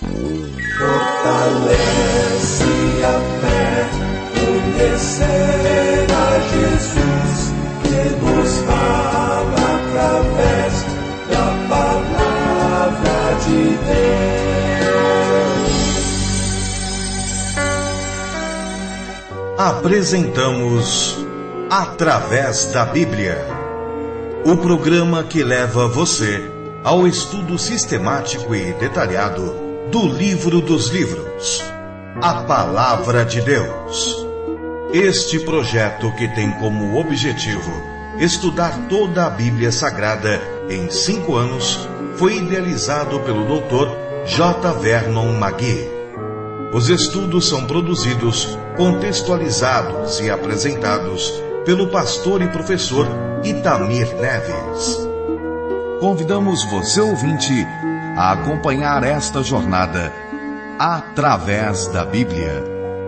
Fortalece a fé, conhecer a Jesus, que nos fala através da palavra de Deus. Apresentamos Através da Bíblia, o programa que leva você ao estudo sistemático e detalhado do livro dos livros, a Palavra de Deus. Este projeto, que tem como objetivo estudar toda a Bíblia Sagrada em 5 anos, foi idealizado pelo Dr. J. Vernon McGee. Os estudos são produzidos, contextualizados e apresentados pelo pastor e professor Itamir Neves. Convidamos você, ouvinte, a acompanhar esta jornada através da Bíblia.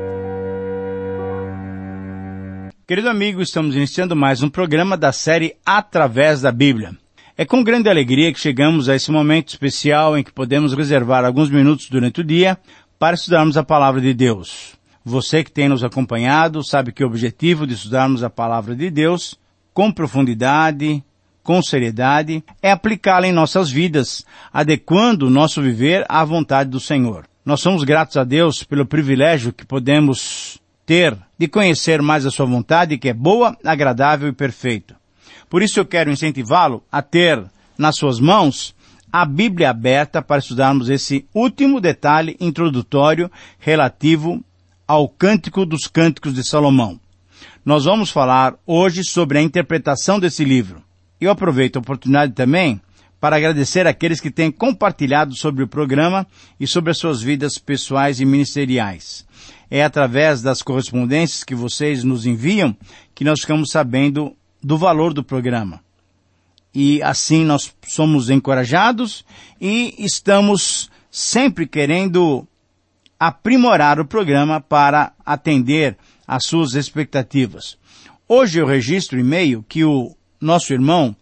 Querido amigo, estamos iniciando mais um programa da série Através da Bíblia. É com grande alegria que chegamos a esse momento especial em que podemos reservar alguns minutos durante o dia para estudarmos a Palavra de Deus. Você que tem nos acompanhado sabe que o objetivo de estudarmos a Palavra de Deus com profundidade, com seriedade, é aplicá-la em nossas vidas, adequando o nosso viver à vontade do Senhor. Nós somos gratos a Deus pelo privilégio que podemos ter de conhecer mais a sua vontade, que é boa, agradável e perfeita. Por isso eu quero incentivá-lo a ter nas suas mãos a Bíblia aberta para estudarmos esse último detalhe introdutório relativo ao Cântico dos Cânticos de Salomão. Nós vamos falar hoje sobre a interpretação desse livro. Eu aproveito a oportunidade também para agradecer àqueles que têm compartilhado sobre o programa e sobre as suas vidas pessoais e ministeriais. É através das correspondências que vocês nos enviam que nós ficamos sabendo do valor do programa. E assim nós somos encorajados e estamos sempre querendo aprimorar o programa para atender às suas expectativas. Hoje eu registro o e-mail que o nosso irmão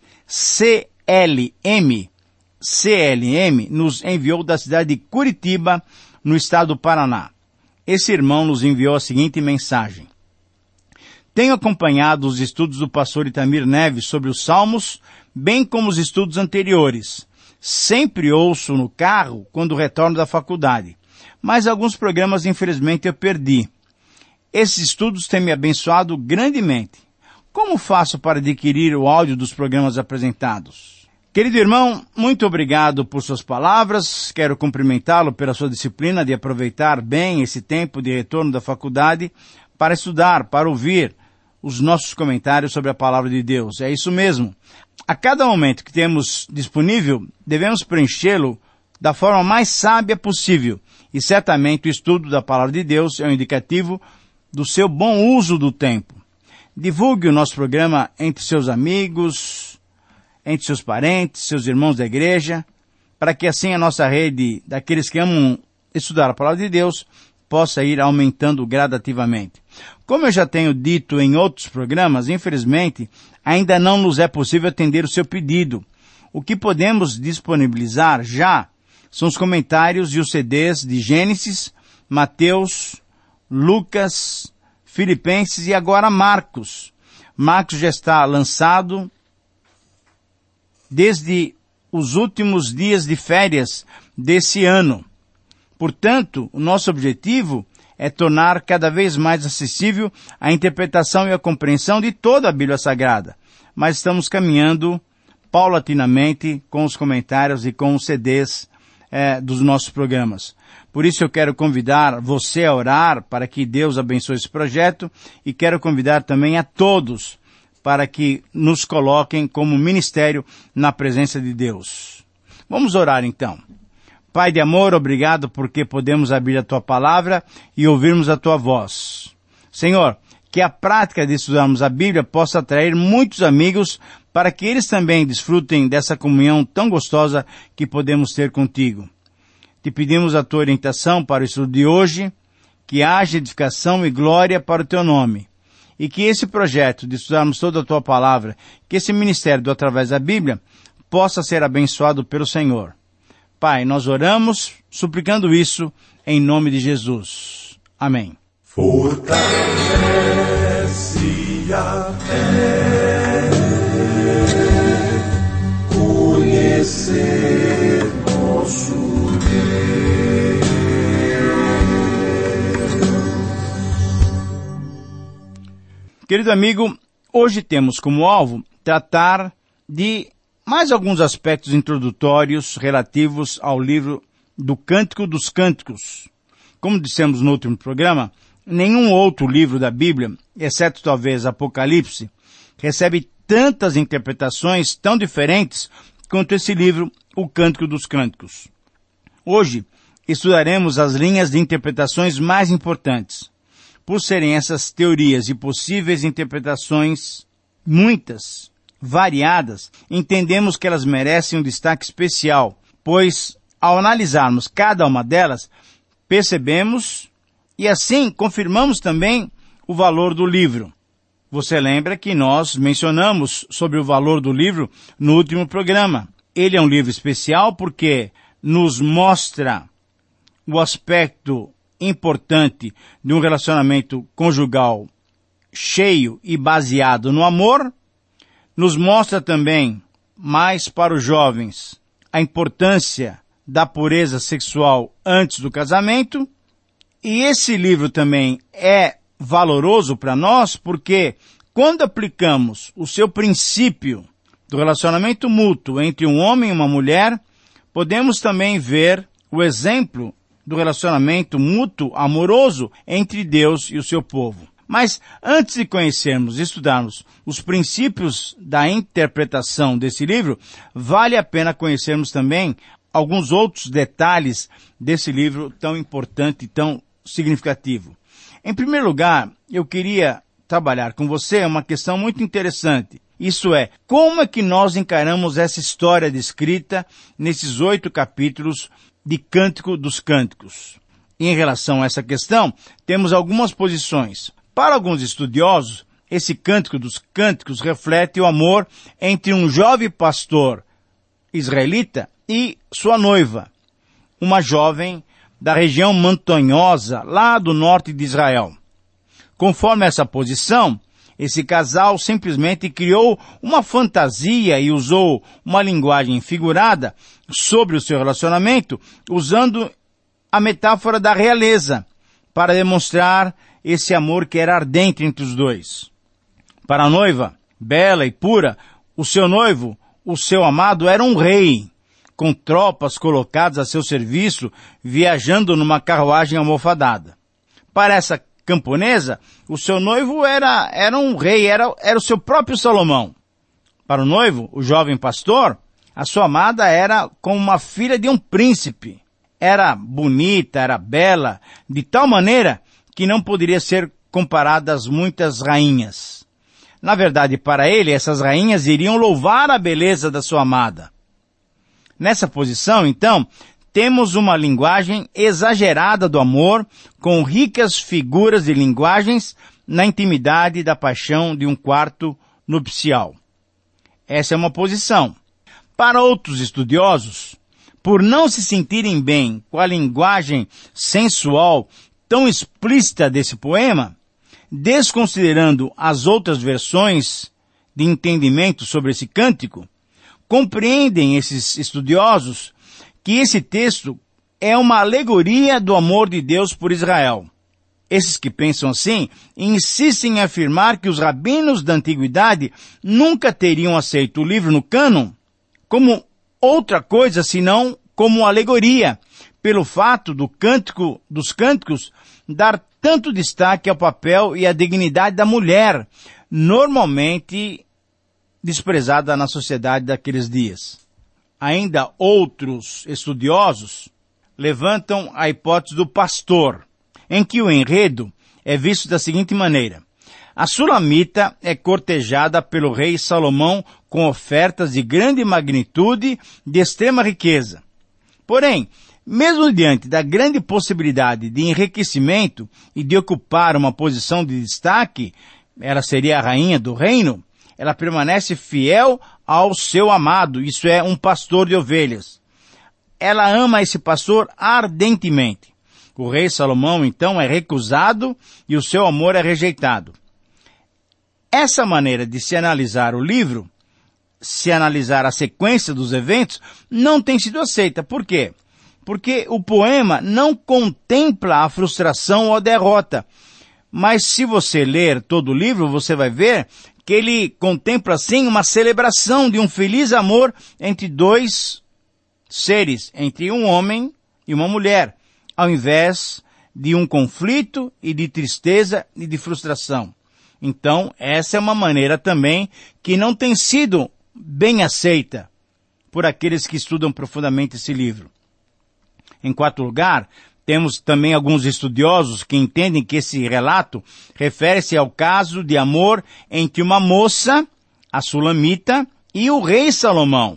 CLM nos enviou da cidade de Curitiba, no estado do Paraná. Esse irmão nos enviou a seguinte mensagem: tenho acompanhado os estudos do pastor Itamir Neves sobre os Salmos, bem como os estudos anteriores. Sempre ouço no carro quando retorno da faculdade, mas alguns programas infelizmente eu perdi. Esses estudos têm me abençoado grandemente. Como faço para adquirir o áudio dos programas apresentados? Querido irmão, muito obrigado por suas palavras. Quero cumprimentá-lo pela sua disciplina de aproveitar bem esse tempo de retorno da faculdade para estudar, para ouvir os nossos comentários sobre a Palavra de Deus. É isso mesmo. A cada momento que temos disponível, devemos preenchê-lo da forma mais sábia possível. E certamente o estudo da Palavra de Deus é um indicativo do seu bom uso do tempo. Divulgue o nosso programa entre seus amigos, entre seus parentes, seus irmãos da igreja, para que assim a nossa rede daqueles que amam estudar a Palavra de Deus possa ir aumentando gradativamente. Como eu já tenho dito em outros programas, infelizmente, ainda não nos é possível atender o seu pedido. O que podemos disponibilizar já são os comentários e os CDs de Gênesis, Mateus, Lucas, Filipenses e agora Marcos. Marcos já está lançado desde os últimos dias de férias desse ano. Portanto, o nosso objetivo é tornar cada vez mais acessível a interpretação e a compreensão de toda a Bíblia Sagrada. Mas estamos caminhando paulatinamente com os comentários e com os CDs dos nossos programas. Por isso eu quero convidar você a orar para que Deus abençoe esse projeto e quero convidar também a todos para que nos coloquem como ministério na presença de Deus. Vamos orar então. Pai de amor, obrigado porque podemos abrir a Tua Palavra e ouvirmos a Tua voz. Senhor, que a prática de estudarmos a Bíblia possa atrair muitos amigos para que eles também desfrutem dessa comunhão tão gostosa que podemos ter contigo. Te pedimos a Tua orientação para o estudo de hoje, que haja edificação e glória para o Teu nome. E que esse projeto de estudarmos toda a Tua Palavra, que esse ministério do Através da Bíblia, possa ser abençoado pelo Senhor. Pai, nós oramos suplicando isso em nome de Jesus. Amém. Fortalece a fé, conhecer nosso Deus. Querido amigo, hoje temos como alvo tratar de mais alguns aspectos introdutórios relativos ao livro do Cântico dos Cânticos. Como dissemos no último programa, nenhum outro livro da Bíblia, exceto talvez Apocalipse, recebe tantas interpretações tão diferentes quanto esse livro, o Cântico dos Cânticos. Hoje, estudaremos as linhas de interpretações mais importantes. Por serem essas teorias e possíveis interpretações muitas, variadas, entendemos que elas merecem um destaque especial, pois, ao analisarmos cada uma delas, percebemos e assim confirmamos também o valor do livro. Você lembra que nós mencionamos sobre o valor do livro no último programa. Ele é um livro especial porque nos mostra o aspecto importante de um relacionamento conjugal cheio e baseado no amor, nos mostra também, mais para os jovens, a importância da pureza sexual antes do casamento, e esse livro também é valoroso para nós porque quando aplicamos o seu princípio do relacionamento mútuo entre um homem e uma mulher, podemos também ver o exemplo do relacionamento mútuo amoroso entre Deus e o seu povo. Mas antes de conhecermos e estudarmos os princípios da interpretação desse livro, vale a pena conhecermos também alguns outros detalhes desse livro tão importante e tão significativo. Em primeiro lugar, eu queria trabalhar com você uma questão muito interessante. Isso é, como é que nós encaramos essa história descrita nesses 8 capítulos de Cântico dos Cânticos? Em relação a essa questão, temos algumas posições. Para alguns estudiosos, esse Cântico dos Cânticos reflete o amor entre um jovem pastor israelita e sua noiva, uma jovem da região montanhosa, lá do norte de Israel. Conforme essa posição, esse casal simplesmente criou uma fantasia e usou uma linguagem figurada sobre o seu relacionamento, usando a metáfora da realeza, para demonstrar esse amor que era ardente entre os dois. Para a noiva, bela e pura, o seu noivo, o seu amado, era um rei, com tropas colocadas a seu serviço, viajando numa carruagem almofadada. Para essa camponesa, o seu noivo era um rei, era o seu próprio Salomão. Para o noivo, o jovem pastor, a sua amada era como uma filha de um príncipe. Era bonita, era bela, de tal maneira que não poderia ser comparada às muitas rainhas. Na verdade, para ele, essas rainhas iriam louvar a beleza da sua amada. Nessa posição, então, temos uma linguagem exagerada do amor, com ricas figuras de linguagens na intimidade da paixão de um quarto nupcial. Essa é uma posição. Para outros estudiosos, por não se sentirem bem com a linguagem sensual tão explícita desse poema, desconsiderando as outras versões de entendimento sobre esse cântico, compreendem esses estudiosos que esse texto é uma alegoria do amor de Deus por Israel. Esses que pensam assim insistem em afirmar que os rabinos da antiguidade nunca teriam aceito o livro no cânon como outra coisa senão como alegoria, pelo fato do Cântico dos Cânticos dar tanto destaque ao papel e à dignidade da mulher, normalmente desprezada na sociedade daqueles dias. Ainda outros estudiosos levantam a hipótese do pastor, em que o enredo é visto da seguinte maneira. A Sulamita é cortejada pelo rei Salomão com ofertas de grande magnitude de extrema riqueza. Porém, mesmo diante da grande possibilidade de enriquecimento e de ocupar uma posição de destaque, ela seria a rainha do reino, ela permanece fiel ao seu amado, isso é, um pastor de ovelhas. ela ama esse pastor ardentemente. O rei Salomão, então, é recusado e o seu amor é rejeitado. Essa maneira de se analisar o livro, se analisar a sequência dos eventos, não tem sido aceita. Por quê? Porque o poema não contempla a frustração ou a derrota. Mas se você ler todo o livro, você vai ver que ele contempla, sim, uma celebração de um feliz amor entre dois seres, entre um homem e uma mulher, ao invés de um conflito e de tristeza e de frustração. Então, essa é uma maneira também que não tem sido bem aceita por aqueles que estudam profundamente esse livro. Em quarto lugar, temos também alguns estudiosos que entendem que esse relato refere-se ao caso de amor entre uma moça, a Sulamita, e o rei Salomão.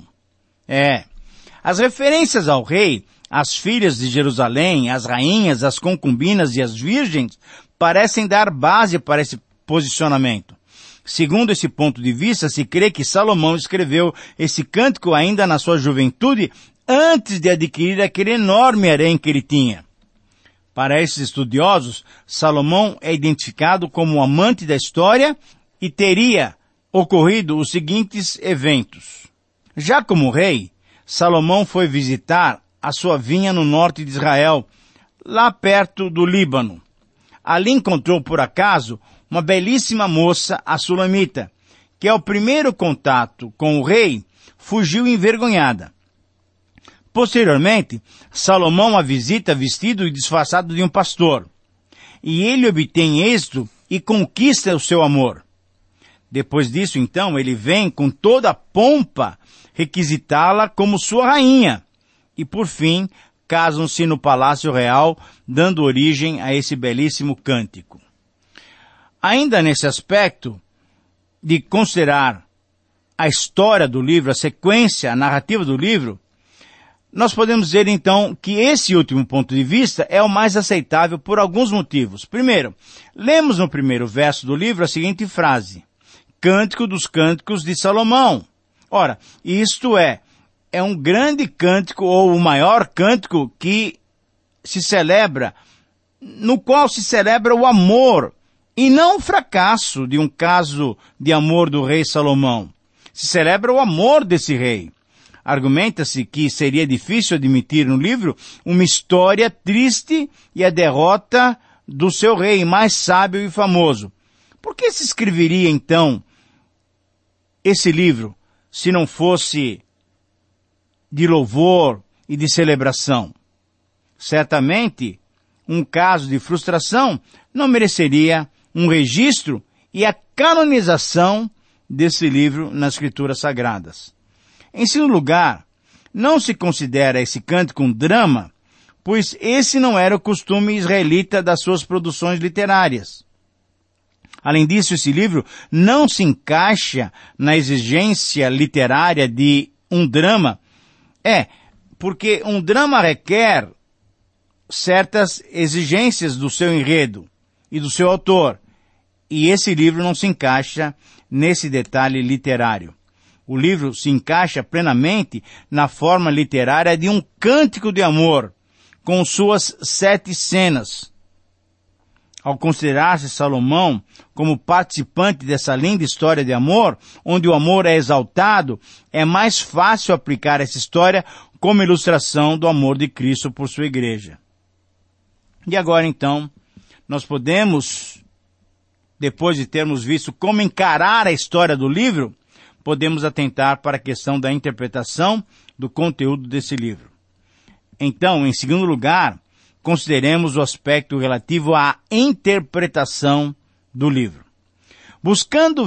As referências ao rei, às filhas de Jerusalém, às rainhas, às concubinas e às virgens, parecem dar base para esse posicionamento. Segundo esse ponto de vista, se crê que Salomão escreveu esse cântico ainda na sua juventude, antes de adquirir aquele enorme harém que ele tinha. Para esses estudiosos, Salomão é identificado como um amante da história e teria ocorrido os seguintes eventos. Já como rei, Salomão foi visitar a sua vinha no norte de Israel, lá perto do Líbano. Ali encontrou, por acaso, uma belíssima moça, a Sulamita, que ao primeiro contato com o rei, fugiu envergonhada. Posteriormente, Salomão a visita vestido e disfarçado de um pastor, e ele obtém êxito e conquista o seu amor. Depois disso, então, ele vem com toda a pompa requisitá-la como sua rainha, e por fim, casam-se no Palácio Real, dando origem a esse belíssimo cântico. Ainda nesse aspecto de considerar a história do livro, a sequência, a narrativa do livro, nós podemos dizer então que esse último ponto de vista é o mais aceitável por alguns motivos. Primeiro, lemos no primeiro verso do livro a seguinte frase: Cântico dos Cânticos de Salomão. Ora, isto é um grande cântico ou o maior cântico que se celebra, no qual se celebra o amor e não o fracasso de um caso de amor do rei Salomão. Se celebra o amor desse rei. Argumenta-se que seria difícil admitir no livro uma história triste e a derrota do seu rei mais sábio e famoso. Por que se escreveria, então, esse livro, se não fosse de louvor e de celebração? Certamente, um caso de frustração não mereceria um registro e a canonização desse livro nas Escrituras Sagradas. Em segundo lugar, não se considera esse cântico um drama, pois esse não era o costume israelita das suas produções literárias. Além disso, esse livro não se encaixa na exigência literária de um drama. Porque um drama requer certas exigências do seu enredo e do seu autor, e esse livro não se encaixa nesse detalhe literário. O livro se encaixa plenamente na forma literária de um cântico de amor, com suas 7 cenas. Ao considerar-se Salomão como participante dessa linda história de amor, onde o amor é exaltado, é mais fácil aplicar essa história como ilustração do amor de Cristo por sua igreja. E agora, então, nós podemos, depois de termos visto como encarar a história do livro, podemos atentar para a questão da interpretação do conteúdo desse livro. Então, em segundo lugar, consideremos o aspecto relativo à interpretação do livro. Buscando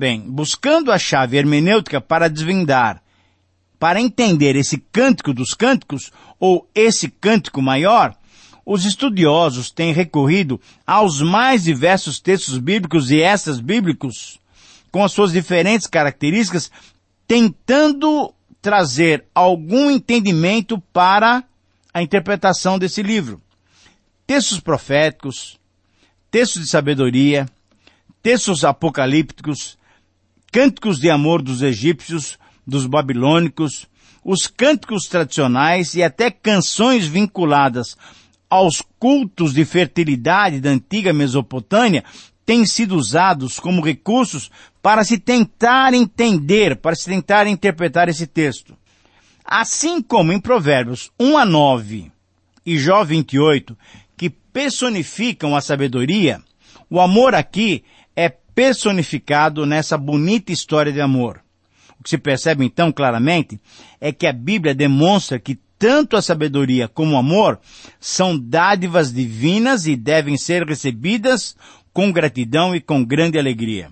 a chave hermenêutica para desvendar, para entender esse cântico dos cânticos, ou esse cântico maior, os estudiosos têm recorrido aos mais diversos textos bíblicos e extras bíblicos, com as suas diferentes características, tentando trazer algum entendimento para a interpretação desse livro. Textos proféticos, textos de sabedoria, textos apocalípticos, cânticos de amor dos egípcios, dos babilônicos, os cânticos tradicionais e até canções vinculadas aos cultos de fertilidade da antiga Mesopotâmia têm sido usados como recursos para se tentar entender, para se tentar interpretar esse texto. Assim como em Provérbios 1-9 e Jó 28, que personificam a sabedoria, o amor aqui é personificado nessa bonita história de amor. O que se percebe então claramente é que a Bíblia demonstra que tanto a sabedoria como o amor são dádivas divinas e devem ser recebidas com gratidão e com grande alegria.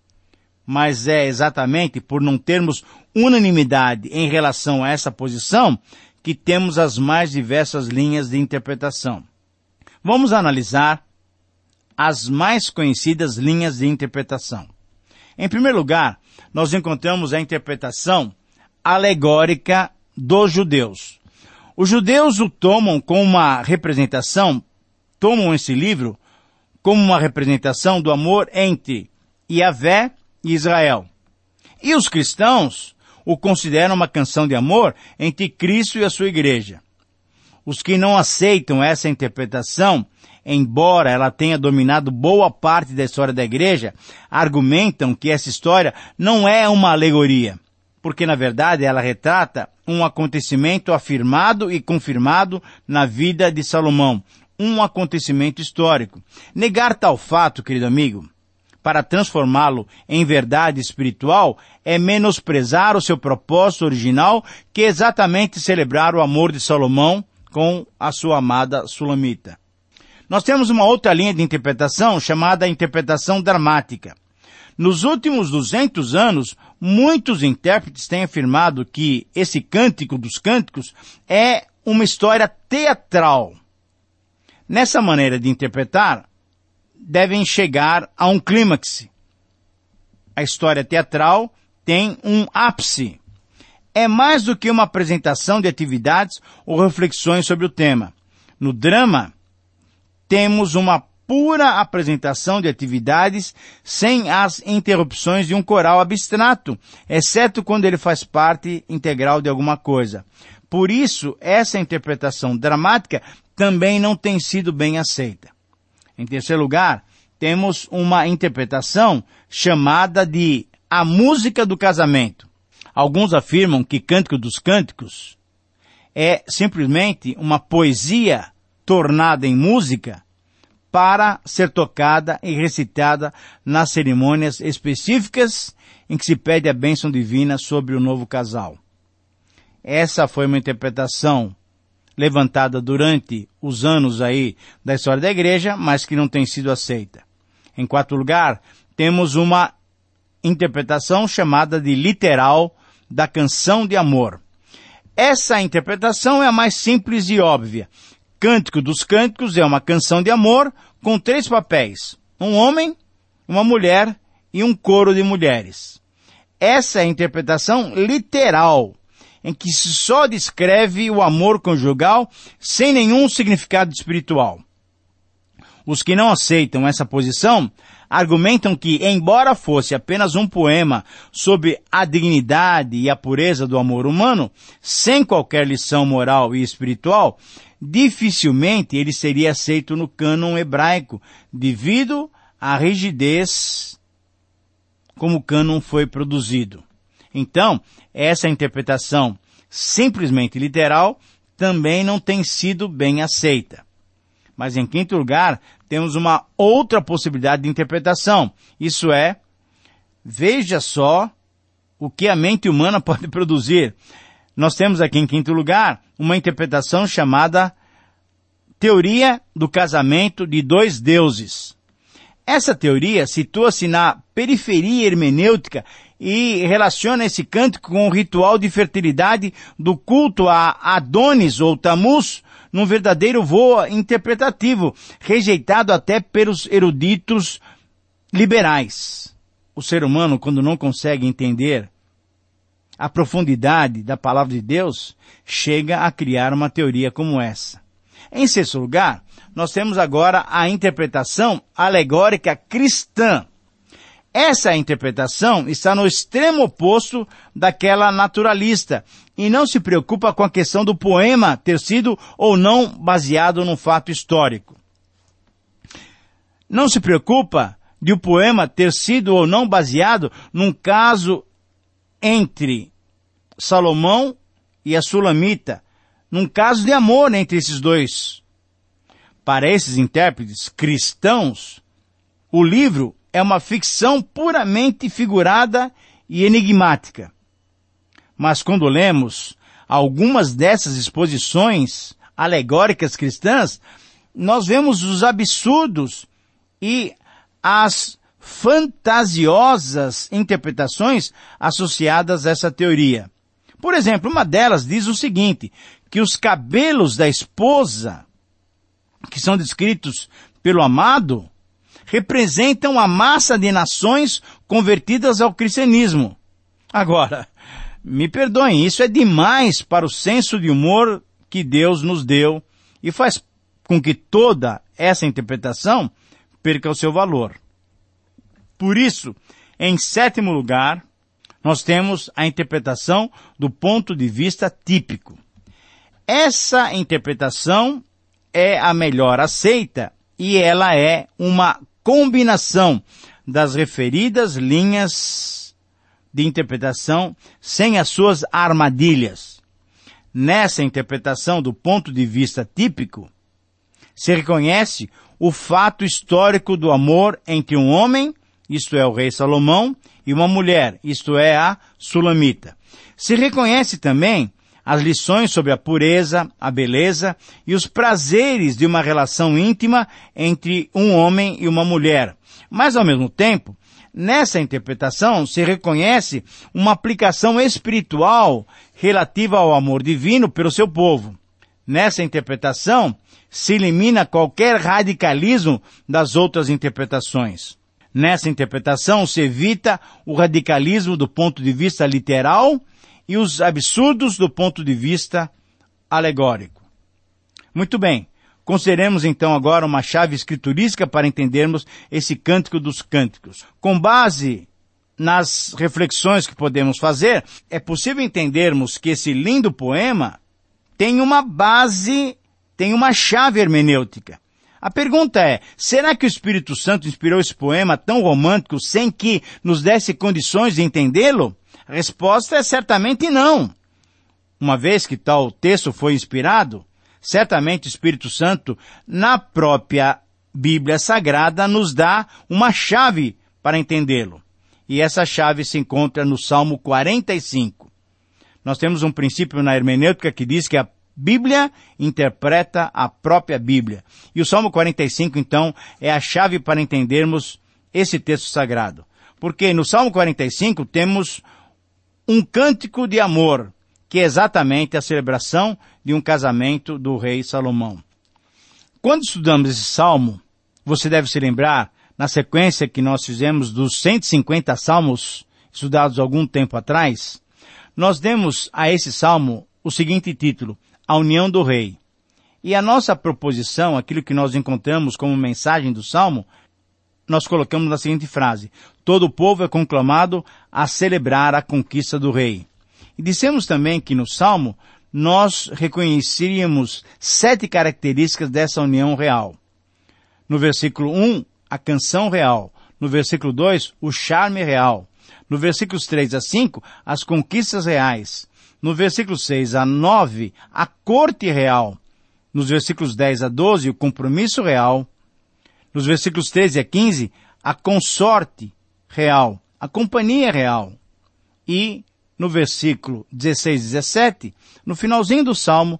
Mas é exatamente por não termos unanimidade em relação a essa posição que temos as mais diversas linhas de interpretação. Vamos analisar as mais conhecidas linhas de interpretação. Em primeiro lugar, nós encontramos a interpretação alegórica dos judeus. Os judeus o tomam como uma representação, tomam esse livro como uma representação do amor entre Yahvé e Israel. E os cristãos o consideram uma canção de amor entre Cristo e a sua igreja. Os que não aceitam essa interpretação, embora ela tenha dominado boa parte da história da igreja, argumentam que essa história não é uma alegoria, porque na verdade ela retrata um acontecimento afirmado e confirmado na vida de Salomão, um acontecimento histórico. Negar tal fato, querido amigo, para transformá-lo em verdade espiritual, é menosprezar o seu propósito original, que é exatamente celebrar o amor de Salomão com a sua amada Sulamita. Nós temos uma outra linha de interpretação chamada interpretação dramática. Nos últimos 200 anos, muitos intérpretes têm afirmado que esse Cântico dos Cânticos é uma história teatral. Nessa maneira de interpretar, devem chegar a um clímax. A história teatral tem um ápice. É mais do que uma apresentação de atividades ou reflexões sobre o tema. No drama, temos uma pura apresentação de atividades sem as interrupções de um coral abstrato, exceto quando ele faz parte integral de alguma coisa. Por isso, essa interpretação dramática também não tem sido bem aceita. Em terceiro lugar, temos uma interpretação chamada de a música do casamento. Alguns afirmam que Cântico dos Cânticos é simplesmente uma poesia tornada em música para ser tocada e recitada nas cerimônias específicas em que se pede a bênção divina sobre o novo casal. Essa foi uma interpretação levantada durante os anos aí da história da igreja, mas que não tem sido aceita. Em quarto lugar, temos uma interpretação chamada de literal da canção de amor. Essa interpretação é a mais simples e óbvia. Cântico dos Cânticos é uma canção de amor com 3 papéis: um homem, uma mulher e um coro de mulheres. Essa é a interpretação literal, em que se só descreve o amor conjugal sem nenhum significado espiritual. Os que não aceitam essa posição argumentam que, embora fosse apenas um poema sobre a dignidade e a pureza do amor humano, sem qualquer lição moral e espiritual, dificilmente ele seria aceito no cânon hebraico, devido à rigidez como o cânon foi produzido. Então, essa interpretação simplesmente literal também não tem sido bem aceita. Mas em quinto lugar, temos uma outra possibilidade de interpretação. Isso é, veja só o que a mente humana pode produzir. Nós temos aqui em quinto lugar uma interpretação chamada teoria do casamento de 2 deuses. Essa teoria situa-se na periferia hermenêutica e relaciona esse cântico com o ritual de fertilidade do culto a Adonis ou Tamuz, num verdadeiro voo interpretativo, rejeitado até pelos eruditos liberais. O ser humano, quando não consegue entender a profundidade da palavra de Deus, chega a criar uma teoria como essa. Em sexto lugar, nós temos agora a interpretação alegórica cristã. Essa interpretação está no extremo oposto daquela naturalista, e não se preocupa com a questão do poema ter sido ou não baseado num fato histórico. Não se preocupa de o poema ter sido ou não baseado num caso entre Salomão e a Sulamita, num caso de amor entre esses dois. Para esses intérpretes cristãos, o livro é uma ficção puramente figurada e enigmática. Mas quando lemos algumas dessas exposições alegóricas cristãs, nós vemos os absurdos e as fantasiosas interpretações associadas a essa teoria. Por exemplo, uma delas diz o seguinte, que os cabelos da esposa, que são descritos pelo amado, representam a massa de nações convertidas ao cristianismo. Agora, me perdoem, isso é demais para o senso de humor que Deus nos deu e faz com que toda essa interpretação perca o seu valor. Por isso, em sétimo lugar, nós temos a interpretação do ponto de vista típico. Essa interpretação é a melhor aceita e ela é uma combinação das referidas linhas de interpretação sem as suas armadilhas. Nessa interpretação do ponto de vista típico, se reconhece o fato histórico do amor entre um homem, isto é, o rei Salomão, e uma mulher, isto é, a Sulamita. Se reconhece também as lições sobre a pureza, a beleza e os prazeres de uma relação íntima entre um homem e uma mulher. Mas, ao mesmo tempo, nessa interpretação se reconhece uma aplicação espiritual relativa ao amor divino pelo seu povo. Nessa interpretação se elimina qualquer radicalismo das outras interpretações. Nessa interpretação se evita o radicalismo do ponto de vista literal e os absurdos do ponto de vista alegórico. Muito bem, consideremos então agora uma chave escriturística para entendermos esse Cântico dos Cânticos. Com base nas reflexões que podemos fazer, é possível entendermos que esse lindo poema tem uma base, tem uma chave hermenêutica. A pergunta é, será que o Espírito Santo inspirou esse poema tão romântico sem que nos desse condições de entendê-lo? A resposta é certamente não. Uma vez que tal texto foi inspirado, certamente o Espírito Santo, na própria Bíblia Sagrada, nos dá uma chave para entendê-lo. E essa chave se encontra no Salmo 45. Nós temos um princípio na hermenêutica que diz que a Bíblia interpreta a própria Bíblia. E o Salmo 45, então, é a chave para entendermos esse texto sagrado. Porque no Salmo 45 temos um cântico de amor, que é exatamente a celebração de um casamento do rei Salomão. Quando estudamos esse salmo, você deve se lembrar, na sequência que nós fizemos dos 150 salmos estudados algum tempo atrás, nós demos a esse salmo o seguinte título, A União do Rei. E a nossa proposição, aquilo que nós encontramos como mensagem do salmo, nós colocamos na seguinte frase, todo o povo é conclamado a celebrar a conquista do rei. E dissemos também que no salmo nós reconheceríamos 7 características dessa união real. No versículo 1, a canção real. No versículo 2, o charme real. No versículos 3 a 5, as conquistas reais. No versículo 6 a 9, a corte real. Nos versículos 10 a 12, o compromisso real. Nos versículos 13 a 15, a consorte real, a companhia real. E no versículo 16 e 17, no finalzinho do salmo,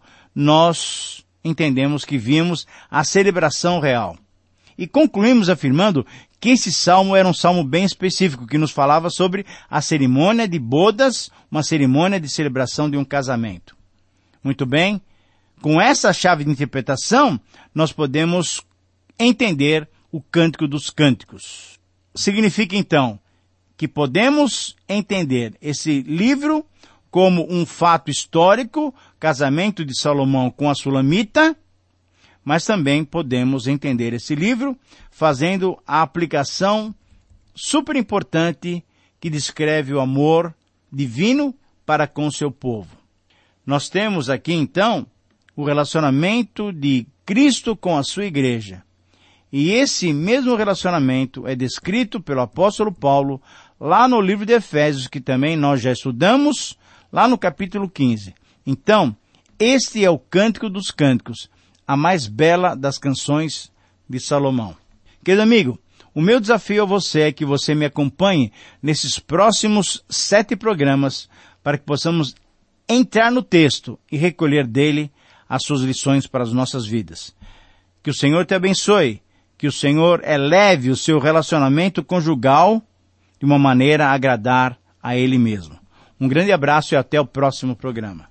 nós entendemos que vimos a celebração real. E concluímos afirmando que esse salmo era um salmo bem específico, que nos falava sobre a cerimônia de bodas, uma cerimônia de celebração de um casamento. Muito bem, com essa chave de interpretação, nós podemos entender o Cântico dos Cânticos. Significa então que podemos entender esse livro como um fato histórico, casamento de Salomão com a Sulamita, mas também podemos entender esse livro fazendo a aplicação super importante que descreve o amor divino para com seu povo. Nós temos aqui, então, o relacionamento de Cristo com a sua igreja. E esse mesmo relacionamento é descrito pelo apóstolo Paulo lá no livro de Efésios, que também nós já estudamos, lá no capítulo 15. Então, este é o Cântico dos Cânticos, a mais bela das canções de Salomão. Querido amigo, o meu desafio a você é que você me acompanhe nesses próximos 7 programas para que possamos entrar no texto e recolher dele as suas lições para as nossas vidas. Que o Senhor te abençoe, que o Senhor eleve o seu relacionamento conjugal de uma maneira a agradar a Ele mesmo. Um grande abraço e até o próximo programa.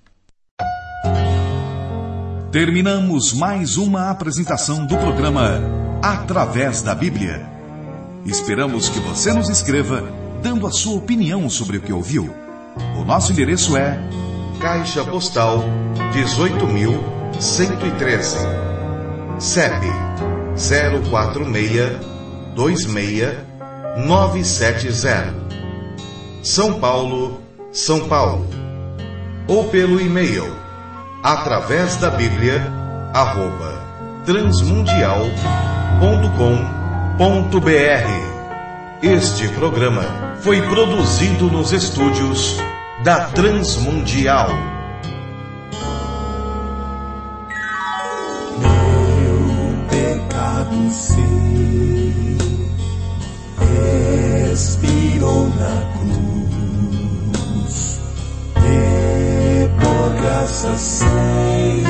Terminamos mais uma apresentação do programa Através da Bíblia. Esperamos que você nos escreva dando a sua opinião sobre o que ouviu. O nosso endereço é Caixa Postal 18.113, CEP 04626-970, São Paulo, São Paulo. Ou pelo e-mail através da Bíblia @transmundial.com.br. Este programa foi produzido nos estúdios da Transmundial. Meu pecado sei, expirou na cruz, e por graça sem